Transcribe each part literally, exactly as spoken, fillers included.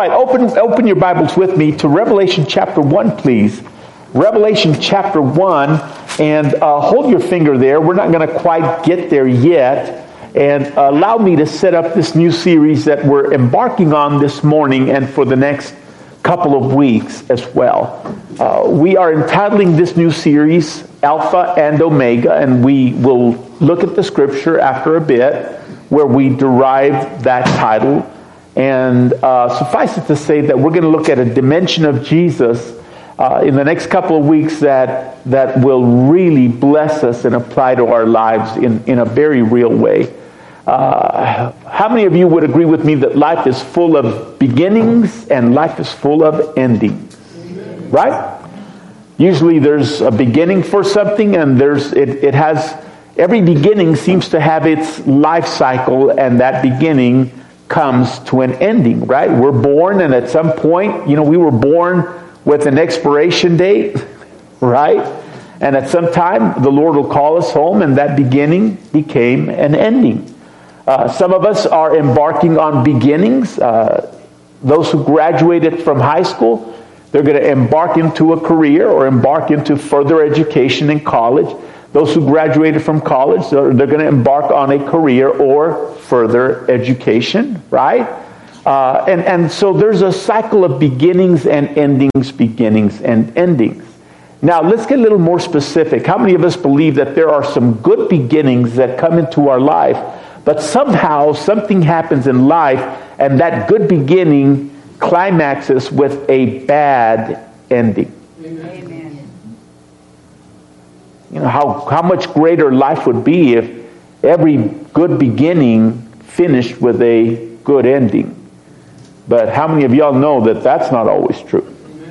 right, open open your Bibles with me to Revelation chapter one, please. Revelation chapter one, and uh, hold your finger there. We're not going to quite get there yet. And uh, allow me to set up this new series that we're embarking on this morning and for the next couple of weeks as well. Uh, we are entitling this new series Alpha and Omega, and we will look at the scripture after a bit where we derive that title. And uh, suffice it to say that we're going to look at a dimension of Jesus uh, in the next couple of weeks that that will really bless us and apply to our lives in, in a very real way. Uh, how many of you would agree with me that life is full of beginnings and life is full of endings? Right? Usually there's a beginning for something, and there's it, it has every beginning seems to have its life cycle, and that beginning comes to an ending, right? We're born, and at some point, you know, we were born with an expiration date, right? And at some time, the Lord will call us home, and that beginning became an ending. Uh, some of us are embarking on beginnings. Uh, those who graduated from high school, they're going to embark into a career or embark into further education in college. Those who graduated from college, they're, they're going to embark on a career or further education, right? Uh, and, and so there's a cycle of beginnings and endings, beginnings and endings. Now, let's get a little more specific. How many of us believe that there are some good beginnings that come into our life, but somehow something happens in life and that good beginning climaxes with a bad ending? Amen. You know, how, how much greater life would be if every good beginning finished with a good ending. But how many of y'all know that that's not always true?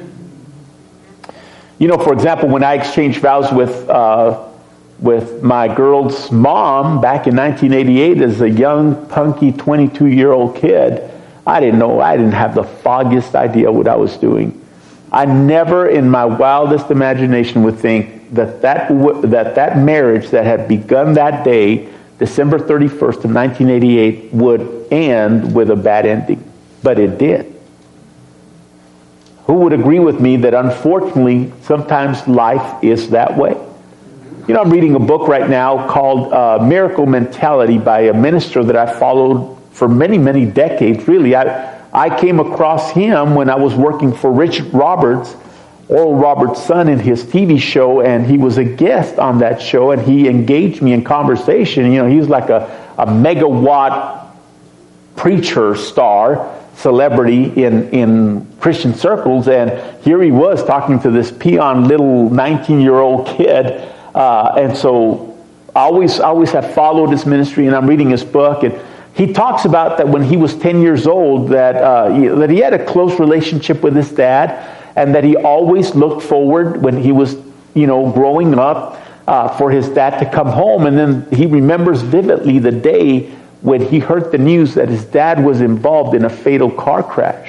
You know, for example, when I exchanged vows with uh, with my girl's mom back in nineteen eighty-eight as a young, punky, twenty-two-year-old kid, I didn't know, I didn't have the foggiest idea what I was doing. I never in my wildest imagination would think that that, w- that, that marriage that had begun that day, December thirty-first of nineteen eighty-eight, would end with a bad ending. But it did. Who would agree with me that unfortunately sometimes life is that way? You know, I'm reading a book right now called uh, Miracle Mentality by a minister that I followed for many, many decades. Really, I I came across him when I was working for Richard Roberts, Oral Roberts' son, in his T V show, and he was a guest on that show, and he engaged me in conversation. You know, he was like a, a megawatt preacher star, celebrity in, in Christian circles, and here he was talking to this peon little nineteen-year-old kid. Uh, and so I always, I always have followed his ministry, and I'm reading his book, and he talks about that when he was ten years old, that uh, he, that he had a close relationship with his dad, and that he always looked forward when he was, you know, growing up uh, for his dad to come home. And then he remembers vividly the day when he heard the news that his dad was involved in a fatal car crash.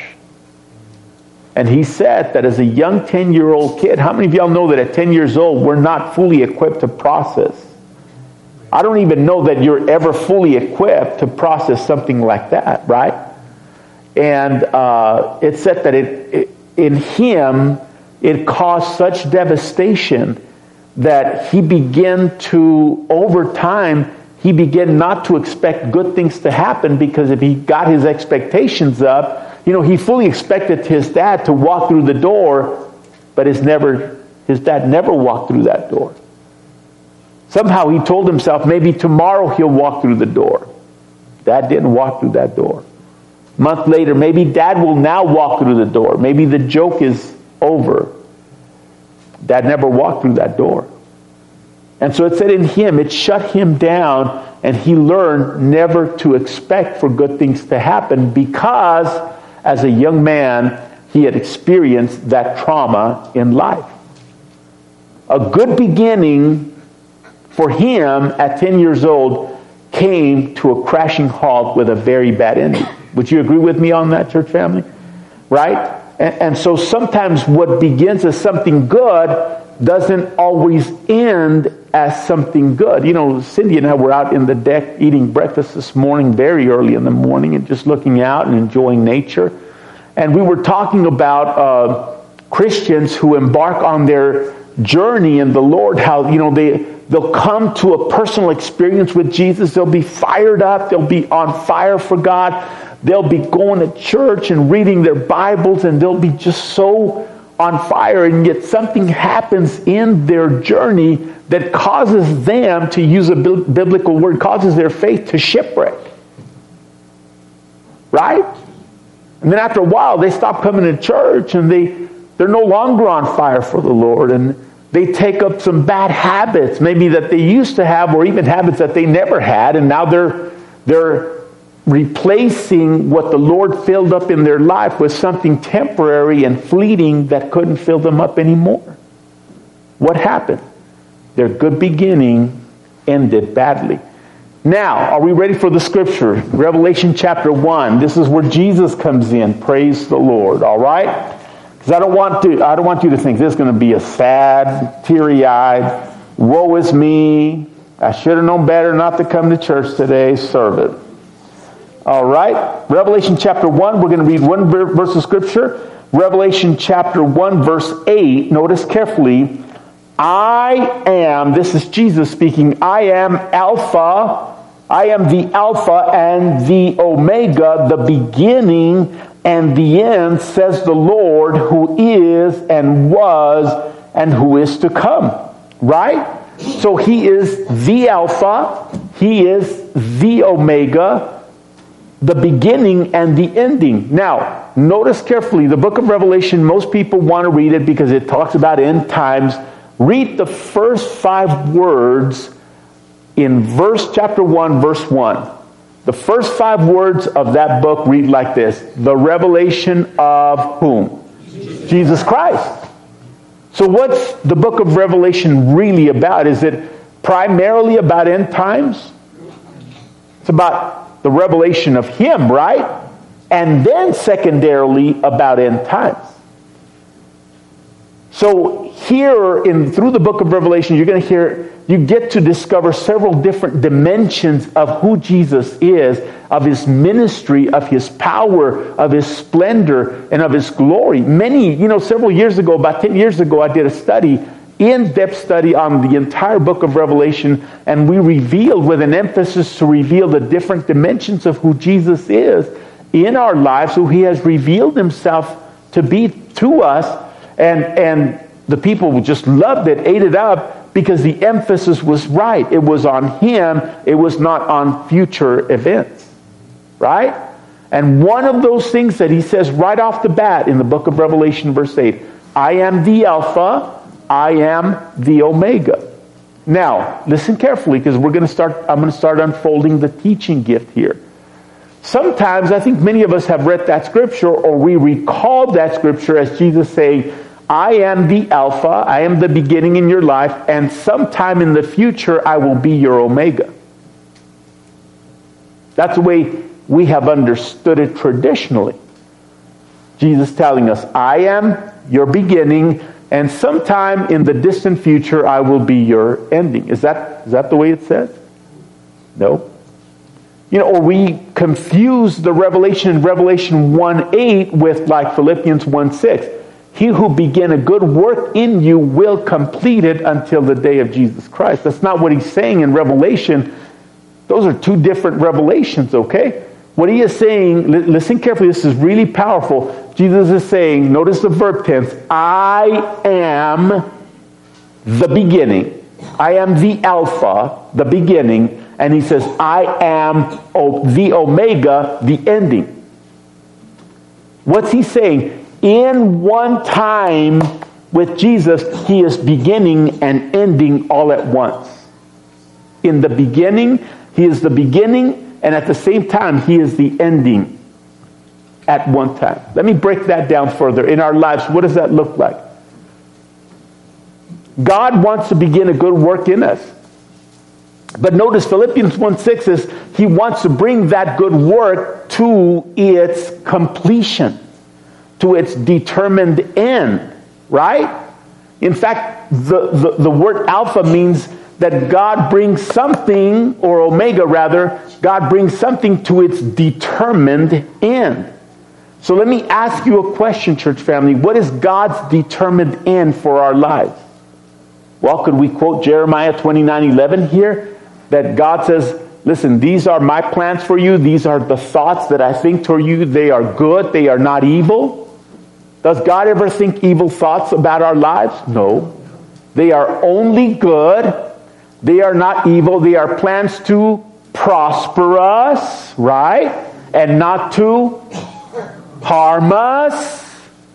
And he said that as a young ten-year-old kid, how many of y'all know that at ten years old, we're not fully equipped to process? I don't even know that you're ever fully equipped to process something like that, right? And uh, it said that it, it, in him, it caused such devastation that he began to, over time, he began not to expect good things to happen, because if he got his expectations up, you know, he fully expected his dad to walk through the door, but his never, his dad never walked through that door. Somehow he told himself maybe tomorrow he'll walk through the door. Dad didn't walk through that door. A month later, maybe dad will now walk through the door. Maybe the joke is over. Dad never walked through that door. And so it said in him, it shut him down, and he learned never to expect for good things to happen, because as a young man, he had experienced that trauma in life. A good beginning for him at ten years old came to a crashing halt with a very bad ending. Would you agree with me on that, church family? Right? And, and so sometimes what begins as something good doesn't always end as something good. You know, Cindy and I were out in the deck eating breakfast this morning, very early in the morning, and just looking out and enjoying nature. And we were talking about uh, Christians who embark on their journey in the Lord, how, you know, they, they'll come to a personal experience with Jesus. They'll be fired up. They'll be on fire for God. They'll be going to church and reading their Bibles, and they'll be just so on fire. And yet something happens in their journey that causes them, to use a biblical word, causes their faith to shipwreck. Right? And then after a while, they stop coming to church, and they, they're no longer on fire for the Lord. And they take up some bad habits, maybe that they used to have, or even habits that they never had. And now they're, they're replacing what the Lord filled up in their life with something temporary and fleeting that couldn't fill them up anymore. What happened? Their good beginning ended badly. Now, are we ready for the scripture? Revelation chapter one. This is where Jesus comes in. Praise the Lord. All right? Because I don't want to. I don't want you to think this is going to be a sad, teary-eyed, woe is me, I should have known better not to come to church today. Serve it. All right? Revelation chapter one. We're going to read one verse of scripture. Revelation chapter one, verse eight. Notice carefully. I am, this is Jesus speaking, I am Alpha, I am the Alpha and the Omega, the beginning and the end, says the Lord, who is and was and who is to come. Right? So he is the Alpha, he is the Omega, the beginning and the ending. Now, notice carefully, the book of Revelation, most people want to read it because it talks about end times. Read the first five words in verse chapter one, verse one. The first five words of that book read like this. The revelation of whom? Jesus, Jesus Christ. So what's the book of Revelation really about? Is it primarily about end times? It's about the revelation of Him, right? And then secondarily about end times. So here, in through the book of Revelation, you're going to hear, you get to discover several different dimensions of who Jesus is, of His ministry, of His power, of His splendor, and of His glory. Many, you know, several years ago, about ten years ago, I did a study, in-depth study on the entire book of Revelation, and we revealed, with an emphasis to reveal the different dimensions of who Jesus is in our lives, who He has revealed Himself to be to us. And and the people just loved it, ate it up, because the emphasis was right. It was on Him. It was not on future events. Right? And one of those things that He says right off the bat in the book of Revelation, verse eight, I am the Alpha, I am the Omega. Now, listen carefully, because we're going to start, I'm going to start unfolding the teaching gift here. Sometimes, I think many of us have read that scripture, or we recall that scripture as Jesus saying, I am the Alpha, I am the beginning in your life, and sometime in the future I will be your Omega. That's the way we have understood it traditionally. Jesus telling us, I am your beginning, and sometime in the distant future I will be your ending. Is that, is that the way it says? No. You know, or we confuse the revelation in Revelation one eight with like Philippians one six. He who began a good work in you will complete it until the day of Jesus Christ. That's not what he's saying in Revelation. Those are two different revelations, okay? What he is saying, listen carefully, this is really powerful. Jesus is saying, notice the verb tense, I am the beginning. I am the Alpha, the beginning. And he says, I am the Omega, the ending. What's he saying? In one time with Jesus, He is beginning and ending all at once. In the beginning, He is the beginning, and at the same time, He is the ending at one time. Let me break that down further. In our lives, what does that look like? God wants to begin a good work in us. But notice Philippians one six says He wants to bring that good work to its completion, to its determined end, right? In fact, the, the, the word Alpha means that God brings something, or Omega rather, God brings something to its determined end. So let me ask you a question, church family. What is God's determined end for our lives? Well, could we quote Jeremiah twenty-nine eleven here? That God says, listen, these are my plans for you. These are the thoughts that I think toward you. They are good. They are not evil. Does God ever think evil thoughts about our lives? No. They are only good. They are not evil. They are plans to prosper us, right? And not to harm us.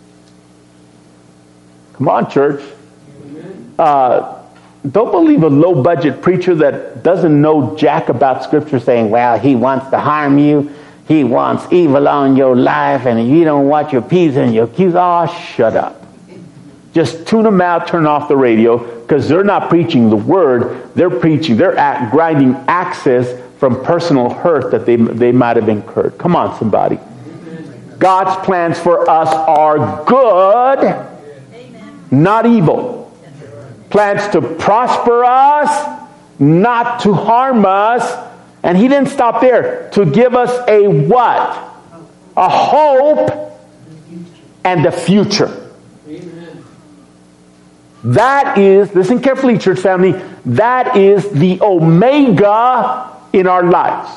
Come on, church. Uh, don't believe a low-budget preacher that doesn't know jack about Scripture saying, well, he wants to harm you. He wants evil on your life, and you don't want your P's and your Q's. Oh, shut up. Just tune them out, turn off the radio, because they're not preaching the Word. They're preaching, they're at, grinding axes from personal hurt that they, they might have incurred. Come on, somebody. God's plans for us are good, Amen. Not evil. Plans to prosper us, not to harm us. And he didn't stop there. To give us a what? A hope and a future. Amen. That is, listen carefully, church family, that is the omega in our lives.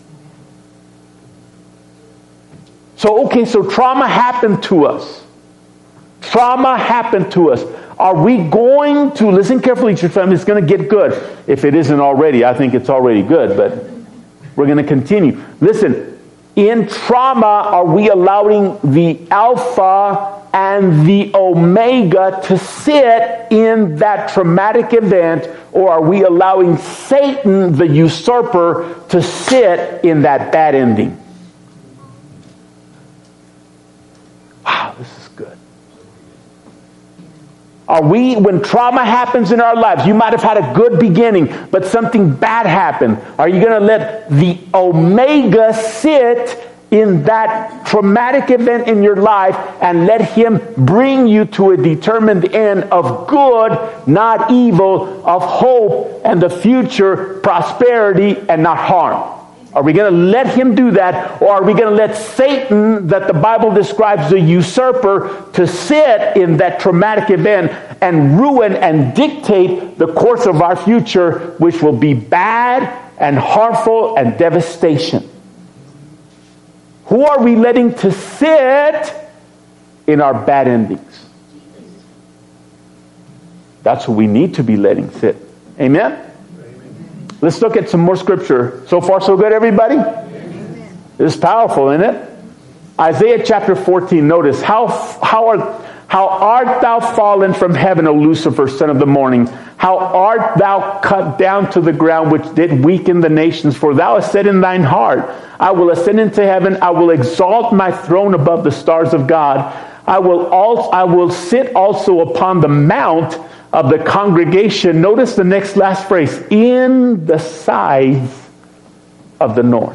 So, okay, so trauma happened to us. Trauma happened to us. Are we going to, listen carefully, church family, it's going to get good. If it isn't already, I think it's already good, but we're going to continue. Listen, in trauma, are we allowing the alpha and the omega to sit in that traumatic event, or are we allowing Satan, the usurper, to sit in that bad ending? Wow, this is good. Are we, when trauma happens in our lives, you might have had a good beginning, but something bad happened. Are you going to let the omega sit in that traumatic event in your life and let him bring you to a determined end of good, not evil, of hope and the future, prosperity and not harm? Are we going to let him do that, or are we going to let Satan, that the Bible describes the usurper, to sit in that traumatic event and ruin and dictate the course of our future, which will be bad and harmful and devastation? Who are we letting to sit in our bad endings? That's who we need to be letting sit. Amen? Let's look at some more scripture. So far, so good, everybody? Amen. This is powerful, isn't it? Isaiah chapter fourteen. Notice, how, how, are, how art thou fallen from heaven, O Lucifer, son of the morning? How art thou cut down to the ground, which did weaken the nations? For thou hast said in thine heart, I will ascend into heaven. I will exalt my throne above the stars of God. I will, also, I will sit also upon the mount of the congregation. Notice the next last phrase, in the sides of the north.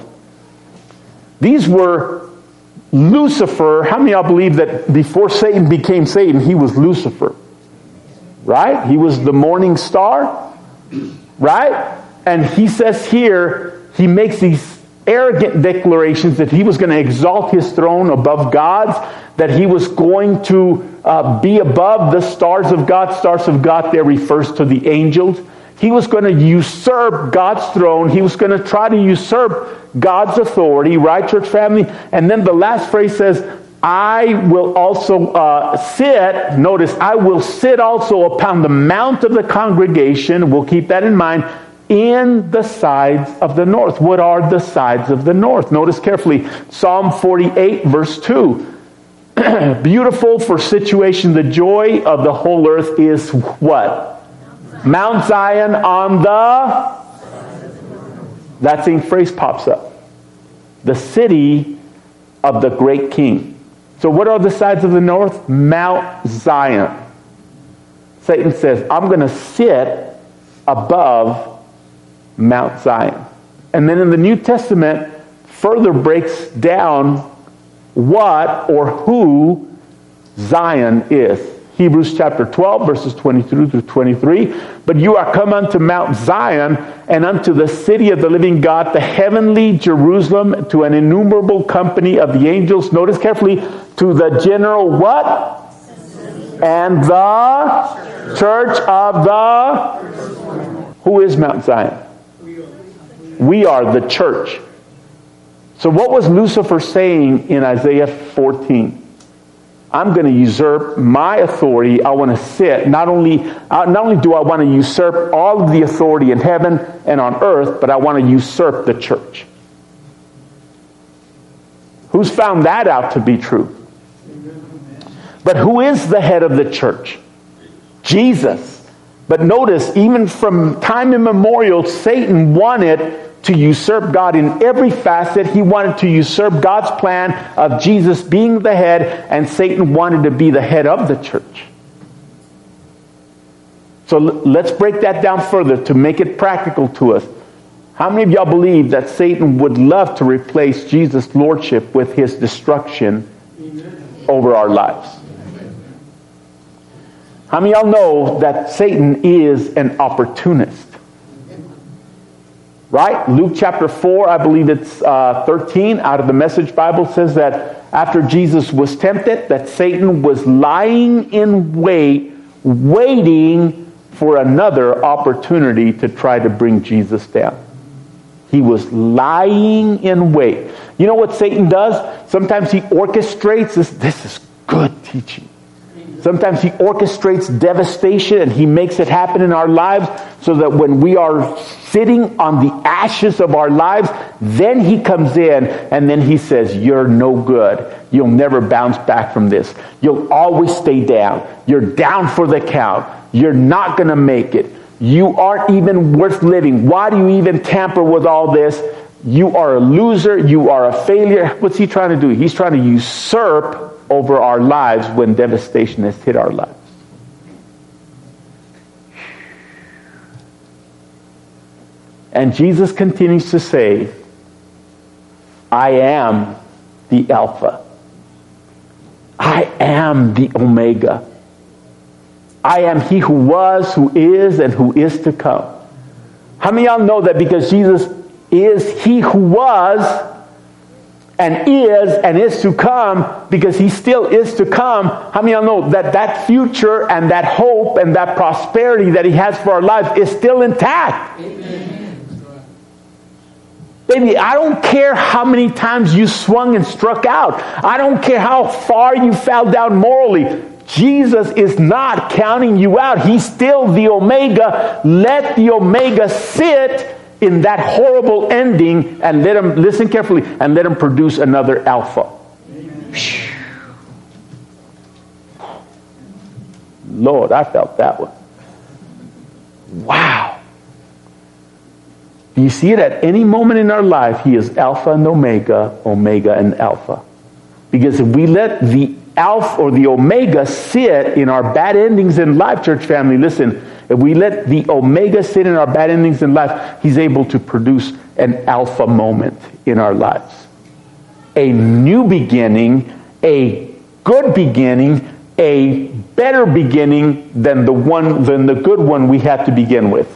These were Lucifer. How many of y'all believe that before Satan became Satan, he was Lucifer? Right? He was the morning star. Right? And he says here, he makes these arrogant declarations that he was going to exalt his throne above God's, that he was going to uh, be above the stars of God. Stars of God there refers to the angels. He was going to usurp God's throne. He was going to try to usurp God's authority, right, church family? And then the last phrase says, I will also uh, sit, notice, I will sit also upon the mount of the congregation. We'll keep that in mind. In the sides of the north. What are the sides of the north? Notice carefully. Psalm forty-eight, verse two. Beautiful for situation. The joy of the whole earth is what? Mount Zion on the... That same phrase pops up. The city of the great king. So what are the sides of the north? Mount Zion. Satan says, I'm going to sit above Mount Zion. And then in the New Testament further breaks down what or who Zion is. Hebrews chapter twelve, verses twenty-two through twenty-three. But you are come unto Mount Zion, and unto the city of the living God, the heavenly Jerusalem, to an innumerable company of the angels. Notice carefully, to the general what? And the church of the... Who is Mount Zion? We are the church. So what was Lucifer saying in Isaiah fourteen? I'm going to usurp my authority. I want to sit. Not only, uh, not only do I want to usurp all of the authority in heaven and on earth, but I want to usurp the church. Who's found that out to be true? But who is the head of the church? Jesus. But notice, even from time immemorial, Satan wanted to usurp God in every facet. He wanted to usurp God's plan of Jesus being the head, and Satan wanted to be the head of the church. So let's break that down further to make it practical to us. How many of y'all believe that Satan would love to replace Jesus' lordship with his destruction over our lives? How many of y'all know that Satan is an opportunist? Right? Luke chapter four, I believe it's uh, thirteen, out of the Message Bible, says that after Jesus was tempted, that Satan was lying in wait, waiting for another opportunity to try to bring Jesus down. He was lying in wait. You know what Satan does? Sometimes he orchestrates this. This is good teaching. Sometimes he orchestrates devastation and he makes it happen in our lives so that when we are sitting on the ashes of our lives, then he comes in and then he says, you're no good. You'll never bounce back from this. You'll always stay down. You're down for the count. You're not going to make it. You aren't even worth living. Why do you even tamper with all this? You are a loser. You are a failure. What's he trying to do? He's trying to usurp over our lives when devastation has hit our lives. And Jesus continues to say, I am the Alpha. I am the Omega. I am he who was, who is, and who is to come. How many of y'all know that because Jesus is he who was and is and is to come, because he still is to come, how many of y'all know that that future and that hope and that prosperity that he has for our lives is still intact? Amen. Baby, I don't care how many times you swung and struck out. I don't care how far you fell down morally. Jesus is not counting you out. He's still the Omega. Let the Omega sit in that horrible ending and let him, listen carefully, and let him produce another Alpha. Lord, I felt that one. Wow. Do you see it at any moment in our life? He is Alpha and Omega, Omega and Alpha. Because if we let the Alpha or the Omega sit in our bad endings in life, church family, listen, if we let the Omega sit in our bad endings in life, he's able to produce an Alpha moment in our lives. A new beginning, a good beginning, a better beginning than the one, than the good one we had to begin with.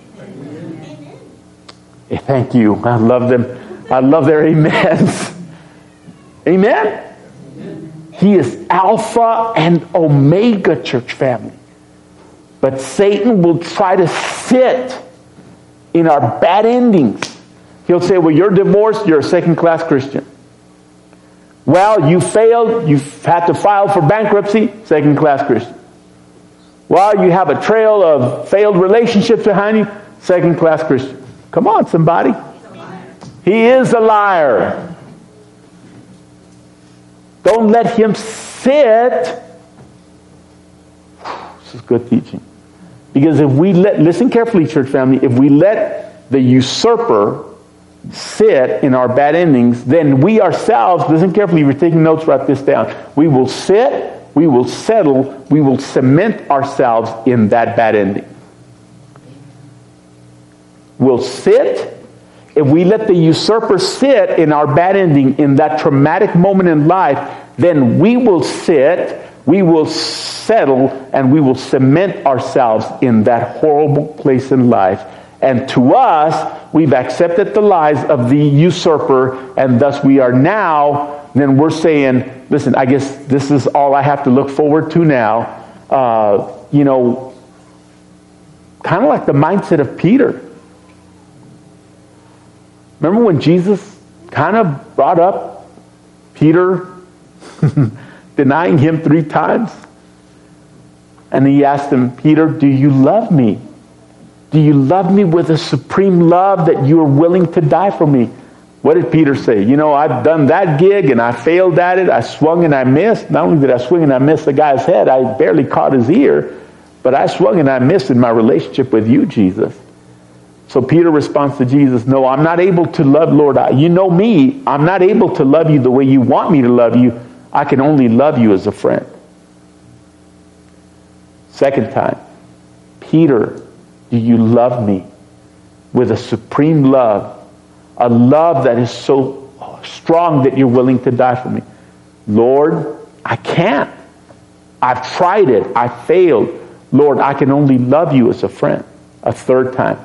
Amen. Thank you. I love them. I love their amens. Amen? Amen. He is Alpha and Omega, church family. But Satan will try to sit in our bad endings. He'll say, well, you're divorced, you're a second-class Christian. Well, you failed, you've had to file for bankruptcy, second-class Christian. Well, you have a trail of failed relationships behind you, second-class Christian. Come on, somebody. He is a liar. Don't let him sit. This is good teaching. Because if we let, listen carefully, church family, if we let the usurper sit in our bad endings, then we ourselves, listen carefully, if you're taking notes, write this down. We will sit, we will settle, we will cement ourselves in that bad ending. We'll sit. If we let the usurper sit in our bad ending, in that traumatic moment in life, then we will sit we will settle and we will cement ourselves in that horrible place in life. And to us, we've accepted the lies of the usurper, and thus we are now, then we're saying, listen, I guess this is all I have to look forward to now. Uh, you know, kind of like the mindset of Peter. Remember when Jesus kind of brought up Peter denying him three times? And he asked him, Peter, do you love me? Do you love me with a supreme love that you are willing to die for me? What did Peter say? You know, I've done that gig and I failed at it. I swung and I missed. Not only did I swing and I miss the guy's head, I barely caught his ear, but I swung and I missed in my relationship with you, Jesus. So Peter responds to Jesus, no, I'm not able to love, Lord. You know me. I'm not able to love you the way you want me to love you. I can only love you as a friend. Second time, Peter, do you love me with a supreme love? A love that is so strong that you're willing to die for me. Lord, I can't. I've tried it. I failed. Lord, I can only love you as a friend. A third time.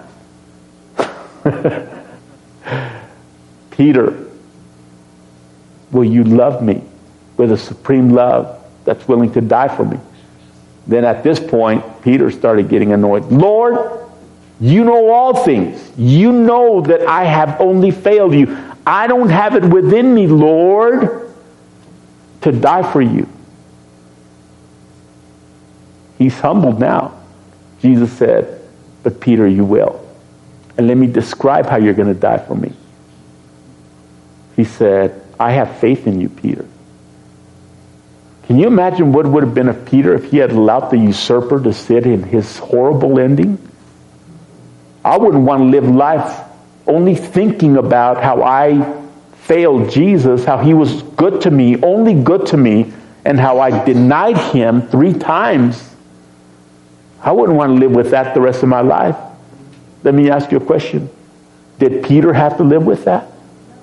Peter, will you love me with a supreme love that's willing to die for me? Then at this point, Peter started getting annoyed. Lord, you know all things. You know that I have only failed you. I don't have it within me, Lord, to die for you. He's humbled now. Jesus said, but Peter, you will. And let me describe how you're going to die for me. He said, I have faith in you, Peter. Can you imagine what would have been of Peter if he had allowed the usurper to sit in his horrible ending? I wouldn't want to live life only thinking about how I failed Jesus, how he was good to me, only good to me, and how I denied him three times. I wouldn't want to live with that the rest of my life. Let me ask you a question. Did Peter have to live with that?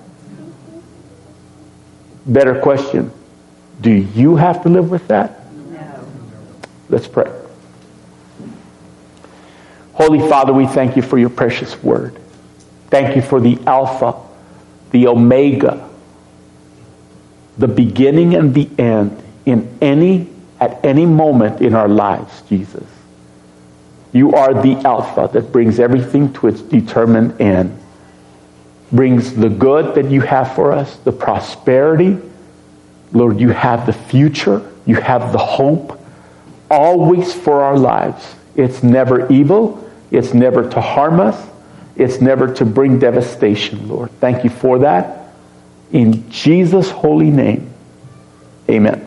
Better question. Do you have to live with that? No. Let's pray. Holy Father, we thank you for your precious word. Thank you for the Alpha, the Omega, the beginning and the end in any, at any moment in our lives, Jesus. You are the Alpha that brings everything to its determined end. Brings the good that you have for us, the prosperity. Lord, you have the future. You have the hope. Always for our lives. It's never evil. It's never to harm us. It's never to bring devastation, Lord. Thank you for that. In Jesus' holy name, amen.